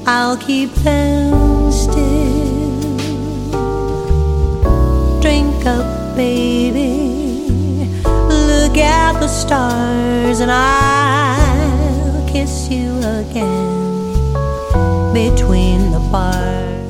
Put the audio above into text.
I'll keep them still. Drink up, baby, look at the stars, and I'll kiss you again between the bars.